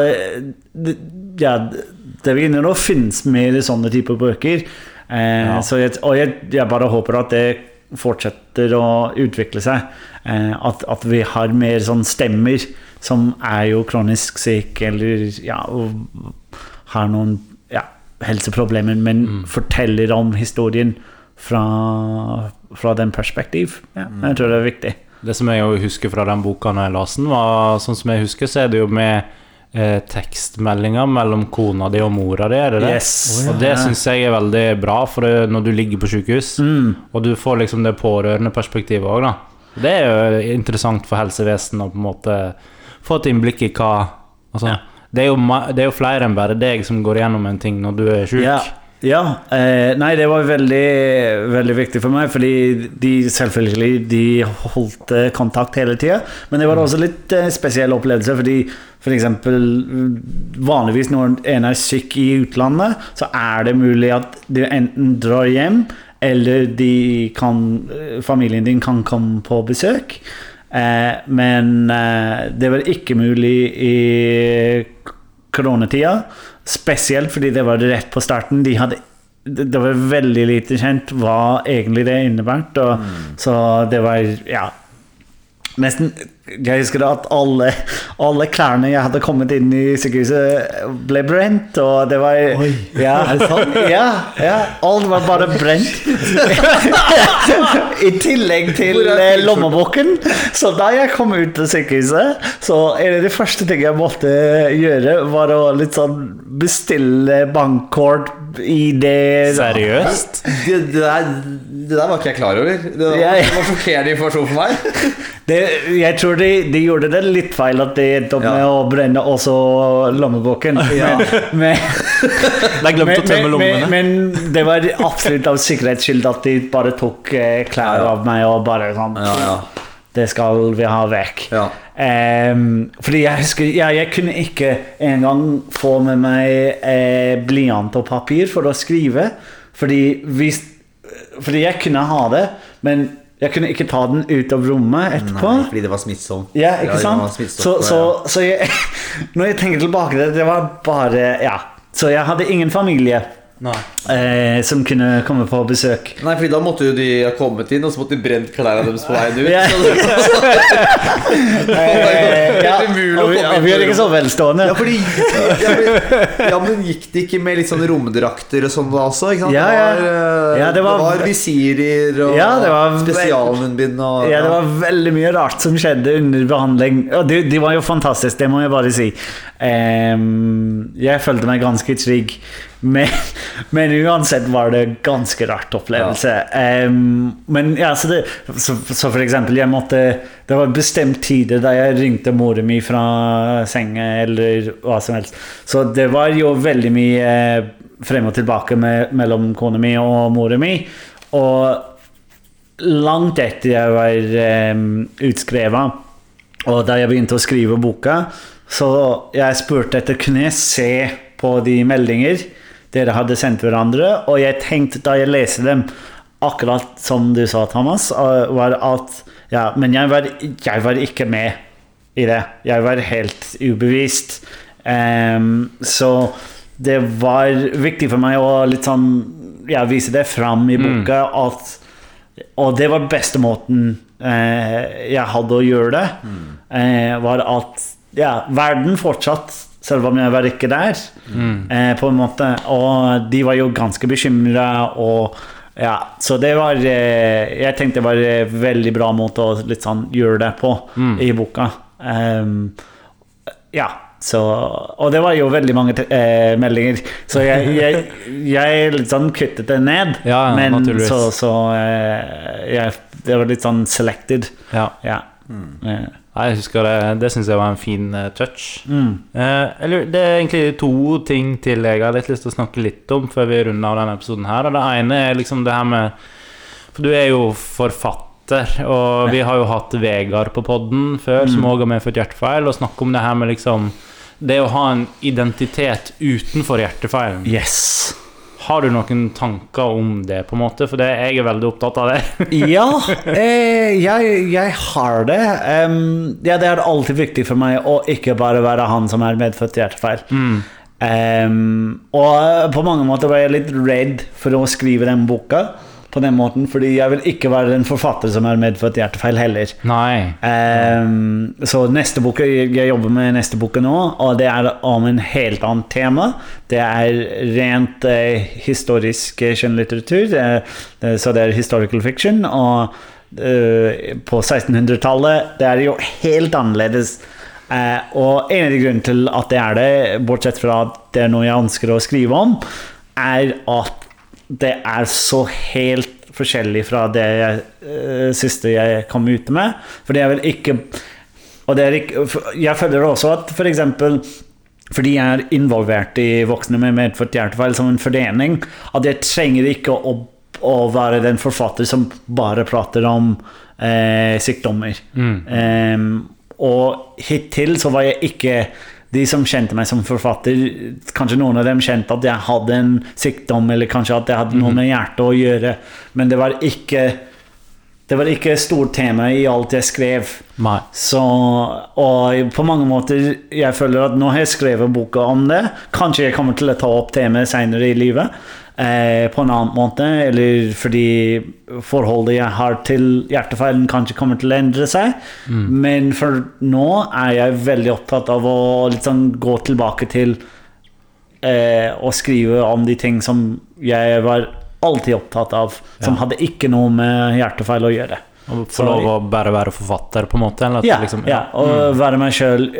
det begynner å finnes mer sånne typer bøker. Så jeg bare håper at det fortsetter å utvikle seg, at vi har mer sånn stemmer som jo kronisk syk eller og har noen helseproblemer, men forteller om historien fra den perspektiv. Jeg tror det viktig. Det som jeg husker fra den boka når jeg las den, var sånn som jeg husker, så det jo med tekstmeldinger mellom kona di og mora di, det? Yes. Og det synes jeg veldig bra, for når du ligger på sykehus, og du får liksom det pårørende perspektivet også, da. Det jo interessant for helsevesenet å på en måte få et innblikk i hva altså, det jo flere enn bare deg som går gjennom en ting når du syk. Nei, det var veldig, veldig viktig for meg, fordi de holdt kontakt hele tiden, men det var også litt spesiell opplevelse, fordi for eksempel vanligvis når en syk i utlandet, så det mulig at du enten drar hjem, eller familien din kan komme på besøk, men det var ikke mulig i koronatida, spesielt fordi det var rett på starten. Det var veldig lite kjent hva egentlig det innebært, og så det var nesten, jeg husker at alle klærne jeg hadde kommet inn i sykehuset ble brent, og det var det sant? Alt var bare brent i tillegg til lommeboken. Så da jeg kom ut til sykehuset, så det første ting jeg måtte gjøre var å litt sånn bestille bankkort i det. Seriøst? Det der var ikke jeg klar over. Det var sjokkerende informasjon for meg. Jeg tror de gjorde det litt feil at de endte opp med å brenne også lommeboken. De glemte å tømme lommene. Men det var absolutt av sikkerhetsskyld at de bare tok klær av meg og bare sånn, det skal vi ha vekk. Fordi jeg husker, jeg kunne ikke engang få med meg blyant og papir for å skrive, fordi jeg kunne ha det, men jeg kunne ikke ta den ut av rommet etterpå. Nei, fordi det var smittsomt. Ikke sant? Så når jeg tenker tilbake, det var bare, så jeg hadde ingen familie som kunne komme på besøk. Nei, fordi da måtte jo de ha kommet inn, og så måtte de brent klærne deres på veien ut. Og vi ikke så velstående. Men gikk det ikke med litt sånne romdrakter og sånn da også, ikke sant? Det var visirer og spesialmunnbind og det var veldig mye rart som skjedde under behandling, og de var jo fantastisk, det må jeg bare si. Jeg følte meg ganske trygg, men uansett var det ganske rart opplevelse. Men så for eksempel det var bestemt tider da jeg ringte moren min fra senga eller hva som helst, så det var jo veldig mye frem og tilbake mellom kona mi og moren min, og langt etter jeg var utskrevet, og da jeg begynte å skrive boka, så jeg spurte etter, kunne jeg se på de meldinger dere hadde sendt hverandre, og jeg tenkte da jeg leste dem akkurat som du sa, Thomas, var at men jeg var ikke med i det. Jeg var helt ubevisst. Så det var viktig for meg å litt sånn vise det fram i boka og det var beste måten jeg hadde å gjøre det var at verden fortsatt selv om jeg var ikke der på en måte og de var jo ganske bekymret og så det var jeg tenkte det var en veldig bra måte å litt sånn gjøre det på i boka så, og det var jo veldig mange meldinger så jeg litt sånn kuttet det ned men så det var litt sånn selected jeg husker det synes jeg var en fin touch eller det egentlig 2 ting til jeg har litt lyst til å snakke litt om før vi runder av denne episoden her og det ene liksom det her med for du jo forfatter og vi har jo hatt Vegard på podden før som også har med for et hjertefeil og snakke om det her med liksom det å ha en identitet utenfor hjertefeilen har du noen tanker om det på en måte? For jeg veldig opptatt av det jeg har det det alltid viktig for meg å ikke bare være han som medfødt hjertefeil og på mange måter var jeg litt redd for å skrive den boka på den måten, fordi jeg vil ikke være en forfatter som medfødt hjertefeil heller. Nei. Så neste bok, jeg jobber med neste bok nå, og det om en helt annet tema. Det rent historisk skjønnlitteratur, så det historical fiction, og på 1600-tallet, det jo helt annerledes. Og en av de grunnene til at det det, bortsett fra at det noe jeg ønsker å skrive om, at det så helt forskjellig fra det siste jeg kom ut med for det vel ikke og det ikke jeg føler også at for eksempel fordi jeg involvert i voksne med medfødt hjertefeil som en forening at jeg trenger ikke å være den forfatter som bare prater om sykdommer og hittil så var jeg ikke de som kjente meg som forfatter, kanskje noen av dem kjente at jeg hadde en sykdom, eller kanskje at jeg hadde noe med hjertet å gjøre, men det var ikke stort tema i alt jeg skrev. Nei. Så, og på mange måter, jeg føler at nå har jeg skrevet boka om det, kanskje jeg kommer til å ta opp temaet senere i livet, på en annen måte, eller fordi forholdet jeg har til hjertefeilen kanskje kommer til å endre seg, men for nå jeg veldig opptatt av å liksom gå tilbake til å skrive om de ting som jeg var alltid opptatt av, som hadde ikke noe med hjertefeil å gjøre. Og få lov å bare være forfatter på en måte? Eller at liksom, og være meg selv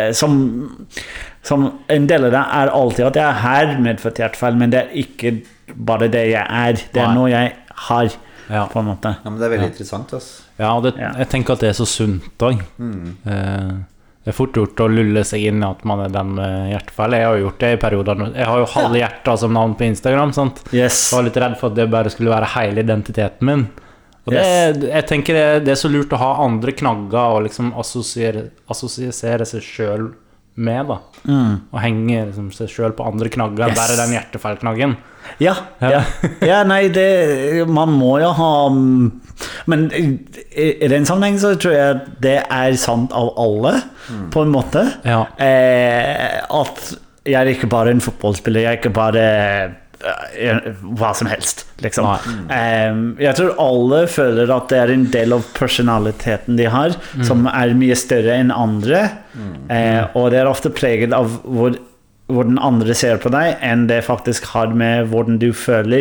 som en del av det alltid at jeg har medfødt hjertefeil, men det ikke bare det jeg det noe jeg har på en måte. Ja, men det veldig interessant altså. Ja, og jeg tenker at det så sunt også. Det fort gjort å lulle seg inn i at man den hjertefeil. Jeg har jo gjort det i perioder. Jeg har jo halve hjertet som navn på Instagram, sant? Jeg var litt redd for at det bare skulle være hele identiteten min. Og jeg tenker det så lurt å ha andre knagger og liksom assosiere seg selv med da og henge liksom, seg selv på andre knagger bare den hjertefeilknaggen nei, man må jo ha men i den sammenheng så tror jeg det sant av alle på en måte at jeg ikke bare en fotballspiller, jeg ikke bare hva som helst liksom. Jeg tror alle føler at det en del av personaliteten de har som mye større enn andre og det ofte preget av hvor den andre ser på deg enn det faktisk har med hvordan du føler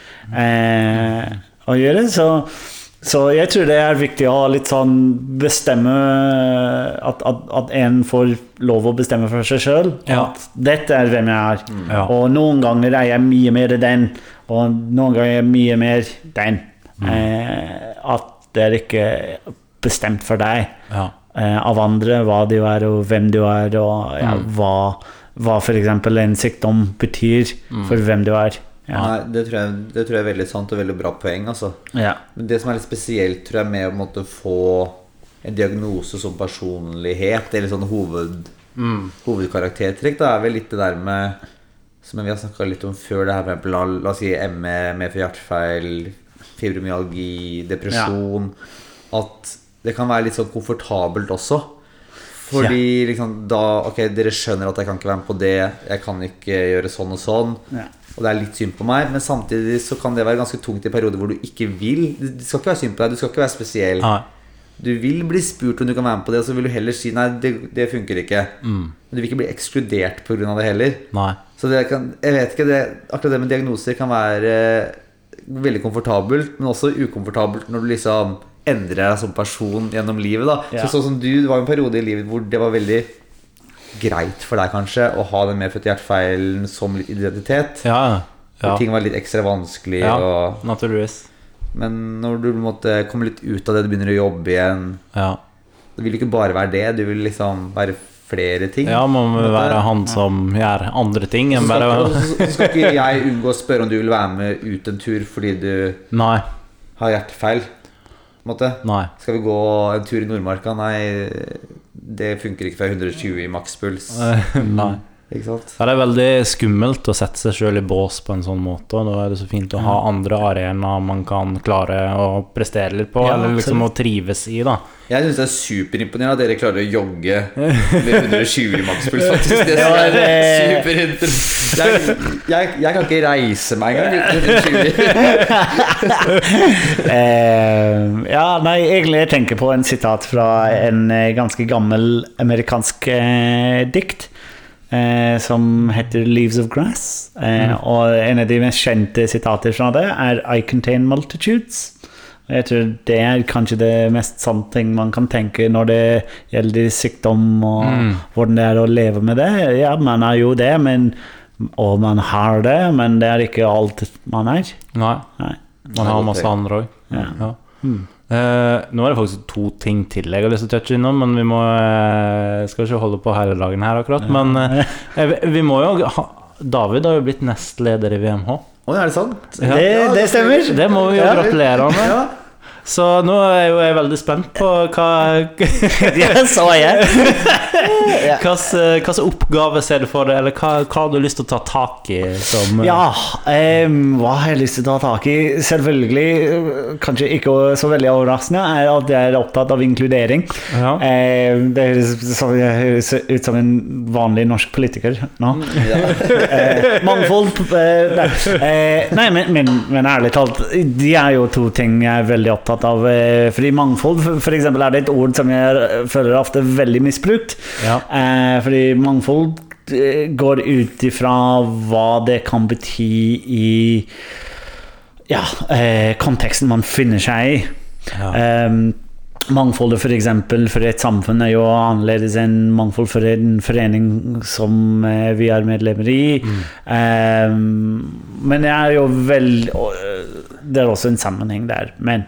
å gjøre så jeg tror det viktig å litt sånn bestemme at en får lov å bestemme for seg selv at dette hvem jeg og noen ganger jeg mye mer den og noen ganger mye mer den at det ikke bestemt for deg av andre hva du og hvem du og hva for eksempel en sykdom betyr for hvem du Nei, det tror jeg veldig sant og veldig bra poeng altså. Men det som litt spesielt tror jeg med å måtte få en diagnose som personlighet eller sånn hovedkaraktertrekk da vel litt det der med som vi har snakket litt om før det her for eksempel la oss si ME med for hjertefeil fibromyalgi, depresjon, at det kan være litt sånn komfortabelt også. Fordi liksom da, ok, dere skjønner at jeg kan ikke være med på det, jeg kan ikke gjøre sånn og sånn, og det er litt synd på meg, men samtidig så kan det være ganske tungt i perioder hvor du ikke vil. Det skal ikke være synd på deg, du skal ikke være spesiell. Du vil bli spurt om du kan være med på det, og så vil du heller si nei, det funker ikke. Men du vil ikke bli ekskludert på grunn av det heller. Så det kan, jeg vet ikke, akkurat det med diagnoser kan være veldig komfortabelt, men også ukomfortabelt når du liksom endrer deg som person gjennom livet da. Så sånn som det var en periode i livet hvor det var veldig greit for deg kanskje å ha den medfødte hjertefeilen som litt identitet. Hvor ting var litt ekstra vanskelig. Naturligvis. Men når du måtte komme litt ut av det, du begynner å jobbe igjen, det vil ikke bare være det, du vil liksom være flere ting. Man vil være han som gjør andre ting enn bare... Så skal ikke jeg unngå å spørre om du vil være med ut en tur fordi du har hjertefeil. Skal vi gå en tur i Nordmarka? Nei, det funker ikke for 120 i makspuls. Ikke sant? Det er veldig skummelt å sette seg selv i bås på en sånn måte, og da er det så fint å ha andre arenaer man kan klare å prestere litt på, eller liksom å trives i da. Jeg synes det er superimponerende at dere klarer å jogge med 120 i makspuls faktisk. Det er superinteressant. Jeg kan ikke reise meg engang med 120. Nei, egentlig jeg tenker på en sitat fra en ganske gammel amerikansk dikt som heter Leaves of Grass, og en av de mest kjente sitater fra det I contain multitudes. Jeg tror det kanskje det mest sant ting man kan tenke når det gjelder sykdom og hvordan det å leve med det. Man jo det, og man har det, men det ikke alt man Nei. Man har masse andre også. Nå det faktisk 2 ting til jeg har lyst til å touche innom, men vi må skal ikke holde på hele dagen her akkurat, men vi må jo David har jo blitt nestleder i VMH. Det sant? Det stemmer. Det må vi jo gratulere med. Så nå jo jeg veldig spent på hva hvilken oppgave ser du for deg, eller hva har du lyst til å ta tak i som... hva har jeg lyst til å ta tak i? Selvfølgelig, kanskje ikke så veldig overraskende, at jeg opptatt av inkludering. Det høres ut som en vanlig norsk politiker nå. Mangfold nei, men ærlig talt, de jo 2 ting jeg veldig opptatt av, fordi mangfold for eksempel det et ord som jeg føler ofte veldig misbrukt, fordi mangfold går ut ifra hva det kan bety i konteksten man finner seg i. Mangfoldet for eksempel for et samfunn jo annerledes enn mangfold for en forening som vi medlemmer i, men det jo veldig, det også en sammenheng der, men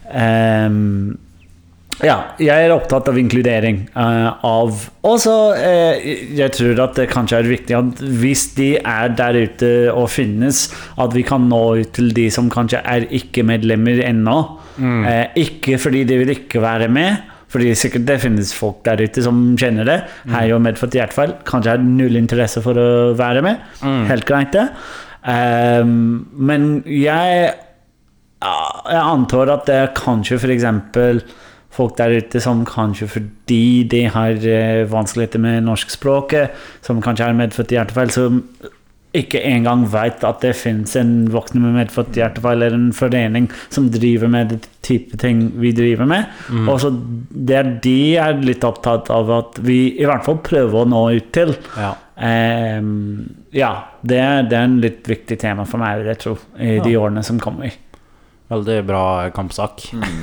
jeg opptatt av inkludering også jeg tror at det kanskje viktig at hvis de der ute og finnes, at vi kan nå ut til de som kanskje ikke medlemmer ennå, ikke fordi de vil ikke være med, fordi sikkert det finnes folk der ute som kjenner det, jo medfødt hjertefeil, kanskje har null interesse for å være med, helt greit det, men jeg antar at det kanskje for eksempel folk der ute som kanskje fordi de har vanskeligheter med norskspråket, som kanskje har medfødt hjertefeil, som ikke engang vet at det finnes en voksen med medfødt hjertefeil eller en forening som driver med det type ting vi driver med. Og så det de litt opptatt av at vi i hvert fall prøver å nå ut til. Det en litt viktig tema for meg, jeg tror, i de årene som kommer. Veldig bra kampsak.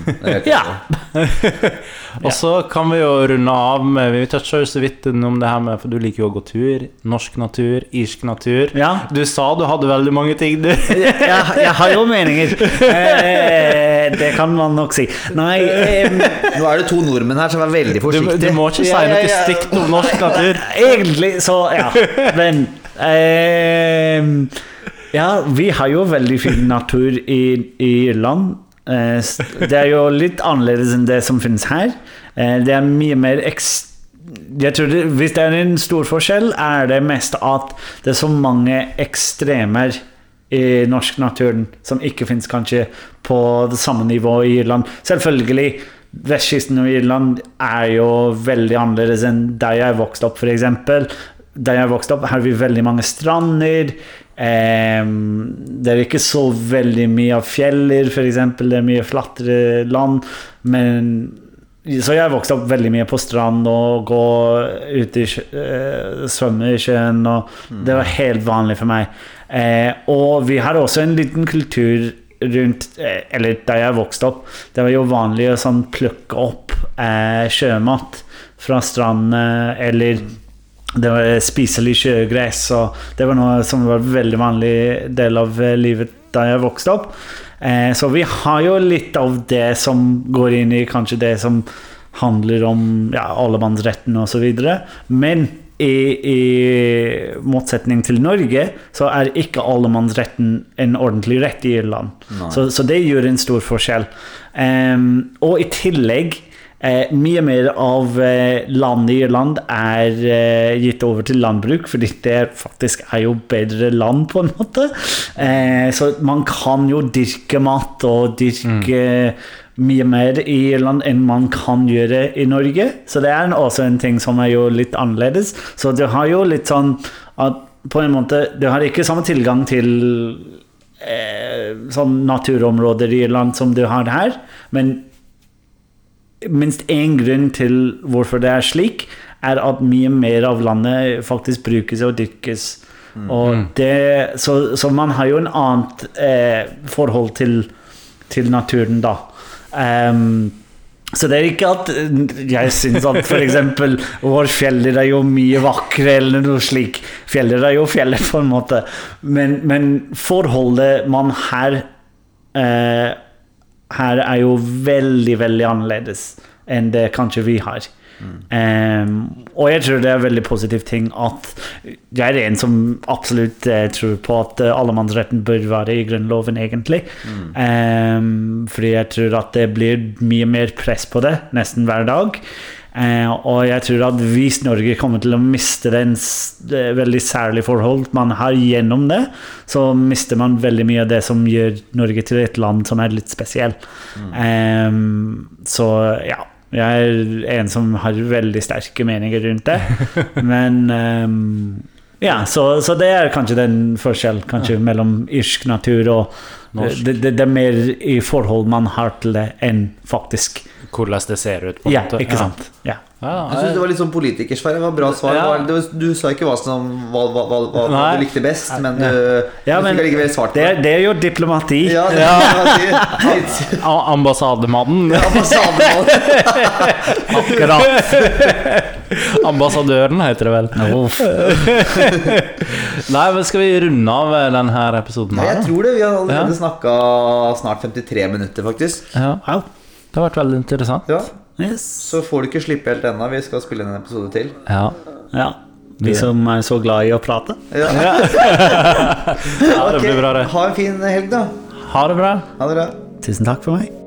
Og så kan vi jo runde av med, vi toucher jo så vidt om det her med, for du liker jo å gå tur, norsk natur, irsk natur. Du sa du hadde veldig mange ting, du. Jeg har jo meninger. Det kan man nok si. Nei, nå det 2 nordmenn her som veldig forsiktige. Du må ikke si noe stygt om norsk natur. Egentlig så, men vi har jo veldig fin natur i Irland. Det jo litt annerledes enn det som finnes her. Det mye mer jeg tror hvis det en stor forskjell, det mest at det så mange ekstremer i norsk naturen som ikke finnes kanskje på det samme nivå i Irland. Selvfølgelig, vestkysten av Irland jo veldig annerledes enn der jeg vokste opp, for eksempel. Der jeg vokste opp har vi veldig mange strander. Det ikke så veldig mye av fjeller, for eksempel. Det mye flattere land, men så jeg vokste opp veldig mye på strand og gå ut i svømme i sjøen, og det var helt vanlig for meg. Og vi har også en liten kultur rundt, eller der jeg vokste opp, det var jo vanlig å sånn plukke opp sjømat fra stranden, eller det var spiselig sjøgress, og det var noe som var en veldig vanlig del av livet da jeg vokste opp. Så vi har jo litt av det som går inn i kanskje det som handler om allemannsretten og så videre, men i motsetning til Norge så ikke allemannsretten en ordentlig rett i Irland. Så det gjør en stor forskjell. Og i tillegg mye mer av landet i Irland gitt over til landbruk, fordi det faktisk jo bedre land på en måte. Så man kan jo dyrke mat og dyrke mye mer i Irland enn man kan gjøre i Norge. Så det også en ting som jo litt annerledes. Så du har jo litt sånn at på en måte, du har ikke samme tilgang til sånn naturområder i Irland som du har her, men minst en grunn til hvorfor det slik at mye mer av landet faktisk brukes og dyrkes, og det, så man har jo en annet forhold til naturen da. Så det ikke at jeg synes at for eksempel vår fjeller jo mye vakre eller noe slik, fjeller jo fjeller på en måte, men forholdet man her jo veldig, veldig annerledes enn det kanskje vi har. Og jeg tror det veldig positiv ting at jeg en som absolutt tror på at allemannsretten bør være i grunnloven egentlig. Fordi jeg tror at det blir mye mer press på det nesten hver dag. Og jeg tror at hvis Norge kommer til å miste den veldig særlige forhold man har gjennom det, så mister man veldig mye av det som gjør Norge til et land som litt spesiell. Så ja, jeg en som har veldig sterke meninger rundt det, men ja, så det kanskje den forskjell kanskje mellom irsk natur og det mer i forhold man har til det enn faktisk hvordan det ser ut på en måte. Ikke sant? Ja. Jeg synes det var litt sånn politikersvar. Det var bra svar. Du sa ikke hva du likte best, men du fikk likevel svart på det. Det jo diplomati. Ja, det diplomati. Ambassademannen. Ambassademannen. Akkurat. Ambassadøren heter det vel. Nei, men skal vi runde av denne episoden her? Jeg tror det. Vi har allerede snakket snart 53 minutter faktisk. Ja. Det har vært veldig interessant. Ja. Yes. Så får du ikke slippe helt ennå. Vi skal spille en episode til. Ja. Vi som så glad i å prate. Ja. Det blir bra det. Ha en fin helg da. Ha det bra. Ha det bra. Tusen takk for meg.